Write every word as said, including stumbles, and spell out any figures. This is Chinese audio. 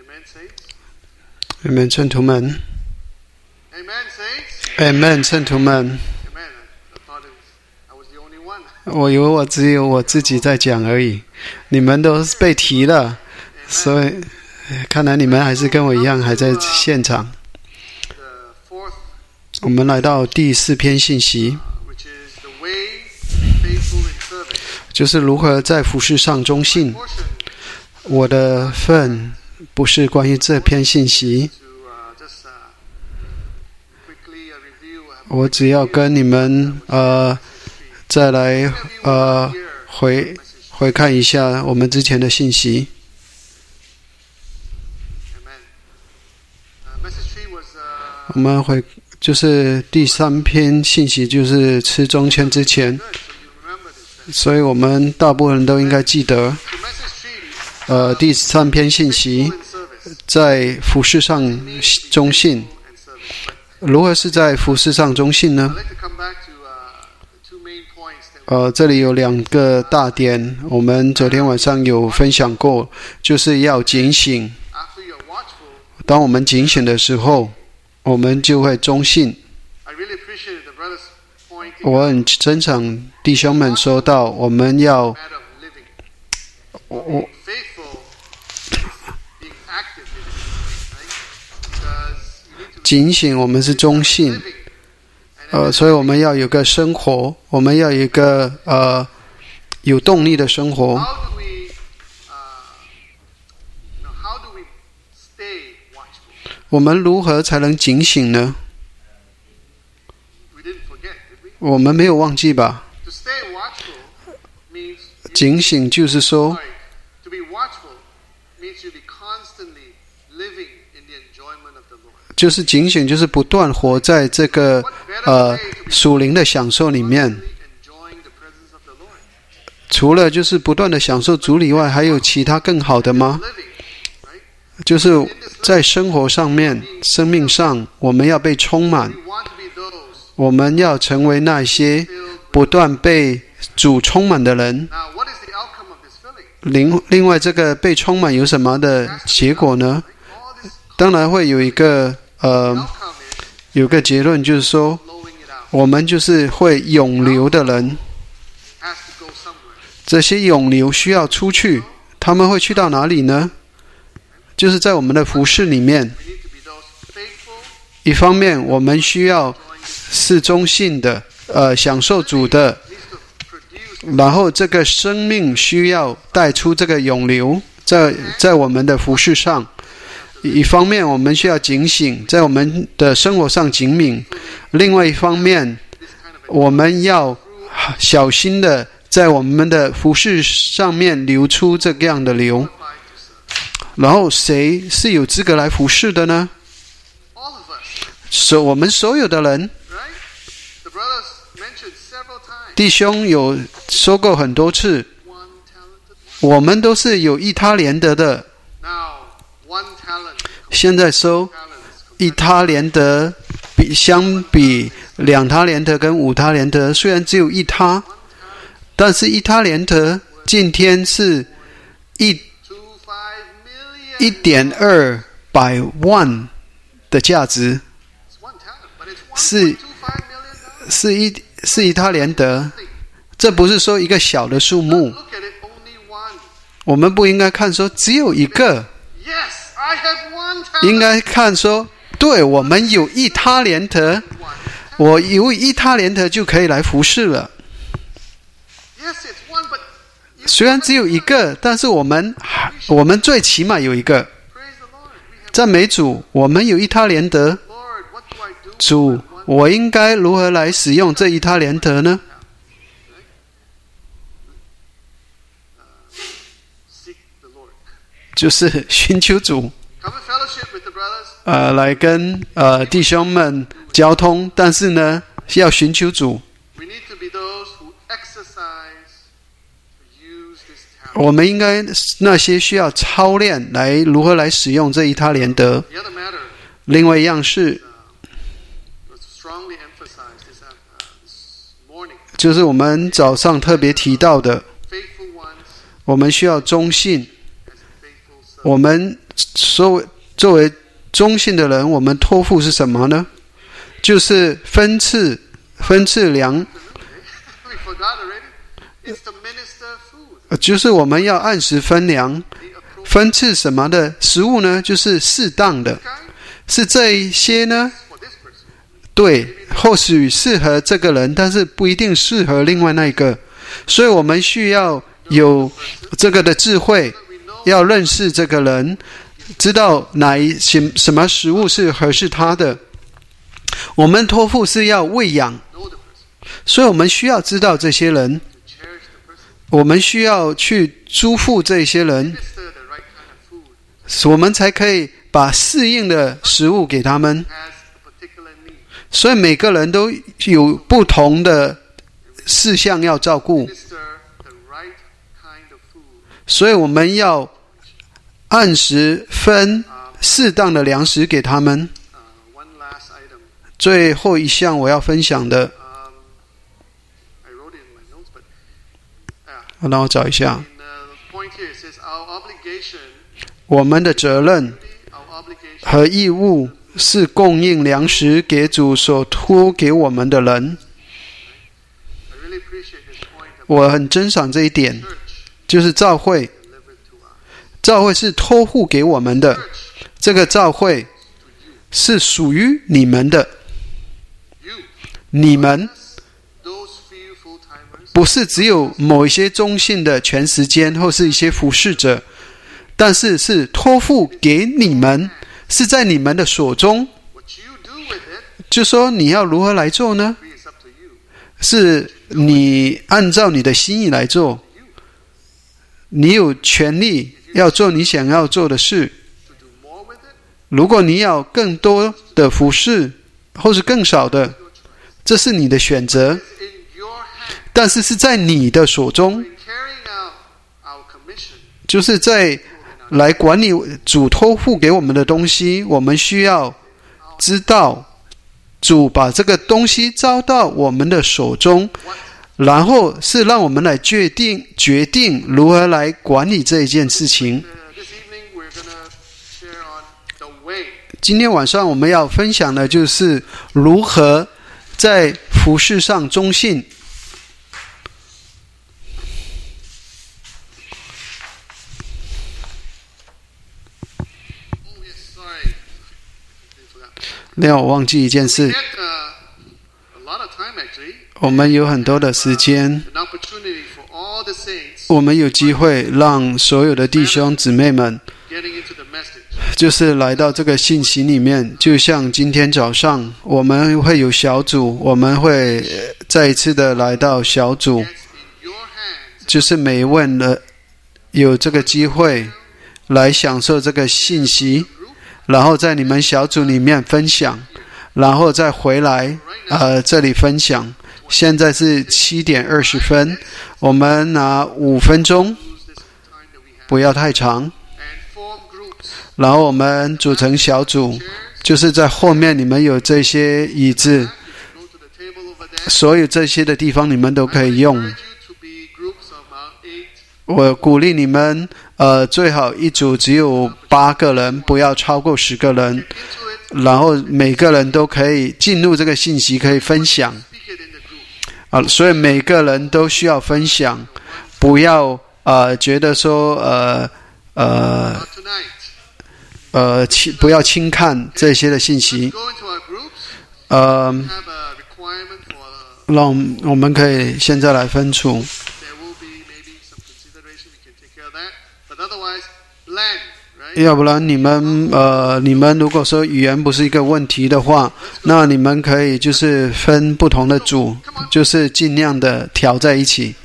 Amen， 圣徒们。Amen， 圣徒们。我以为我只有我自己在讲而已，你们都被提了，所以看来你们还是跟我一样还在现场。我们来到第四篇信息，就是如何在服事上忠信。我的份不是关于这篇信息，我只要跟你们呃再来呃回回看一下我们之前的信息。我们回就是第三篇信息，就是吃中签之前，所以我们大部分人都应该记得。呃，第三篇信息在服事上忠信，如何是在服事上忠信呢？呃，这里有两个大点，我们昨天晚上有分享过，就是要警醒。当我们警醒的时候，我们就会忠信。我很珍赏弟兄们说到，我们要我警醒，我们是忠信。呃，所以我们要有个生活，我们要有一个呃有动力的生活。我们如何才能警醒呢？我们没有忘记吧？警醒就是说，就是警醒，就是不断活在这个呃属灵的享受里面。除了就是不断的享受主以外，还有其他更好的吗？就是在生活上面、生命上，我们要被充满，我们要成为那些不断被主充满的人。另另外，这个被充满有什么的结果呢？当然会有一个呃，有个结论，就是说，我们就是会涌流的人。这些涌流需要出去，他们会去到哪里呢？就是在我们的服事里面。一方面，我们需要是忠信的，呃，享受主的。然后，这个生命需要带出这个涌流，在在我们的服事上。一方面，我们需要警醒，在我们的生活上警敏；另外一方面，我们要小心的在我们的服事上面流出这样的流。然后，谁是有资格来服事的呢？所我们所有的人。弟兄有说过很多次，我们都是有一他连得的。现在说一他连得比相比两他连得跟五他连得，虽然只有一他，但是一他连得今天是一一点二百万的价值，是是一是一他连得，这不是说一个小的数目。我们不应该看说只有一个，应该看说，对，我们有一他连得，我有一他连得就可以来服事了。虽然只有一个，但是我们我们最起码有一个。赞美主，我们有一他连得。主，我应该如何来使用这一他连得呢？就是寻求主，呃，来跟呃弟兄们交通，但是呢，要寻求主。我们应该那些需要操练来如何来使用这一他连得。另外一样是，就是我们早上特别提到的，我们需要忠信。我们作为作为中信的人，我们托付是什么呢？就是分次分次粮，就是我们要按时分粮。分次什么的食物呢？就是适当的，是这一些呢？对，或许适合这个人，但是不一定适合另外那一个。所以我们需要有这个的智慧，要认识这个人，知道哪一些什么食物是合适他的。我们托付是要喂养，所以我们需要知道这些人，我们需要去祝福这些人，我们才可以把适应的食物给他们。所以每个人都有不同的事项要照顾，所以我们要按时分适当的粮食给他们。最后一项我要分享的，让我找一下。我们的责任和义务是供应粮食给主所托给我们的人。我很珍赏这一点，就是教会，教会是托付给我们的，这个教会是属于你们的。你们不是只有某一些中信的全时间或是一些服侍者，但是是托付给你们，是在你们的手中。就说你要如何来做呢？是你按照你的心意来做，你有权利要做你想要做的事。如果你要更多的服侍，或是更少的，这是你的选择，但是是在你的手中，就是在来管理主托付给我们的东西，我们需要知道主把这个东西交到我们的手中，然后是让我们来决定决定如何来管理这一件事情。今天晚上我们要分享的就是如何在服事上忠信。另外我忘记一件事，我们有很多的时间，我们有机会让所有的弟兄姊妹们就是来到这个信息里面。就像今天早上我们会有小组，我们会再一次的来到小组，就是每一位人有这个机会来享受这个信息，然后在你们小组里面分享，然后再回来呃这里分享。现在是七点二十分，我们拿五分钟，不要太长，然后我们组成小组，就是在后面你们有这些椅子，所有这些的地方你们都可以用。我鼓励你们呃，最好一组只有八个人，不要超过十个人，然后每个人都可以进入这个信息，可以分享啊，所以每个人都需要分享，不要呃觉得说呃呃呃轻不要轻看这些的信息，呃，让我们可以现在来分处。要不然你们呃，你们如果说语言不是一个问题的话，那你们可以就是分不同的组，就是尽量的调在一起。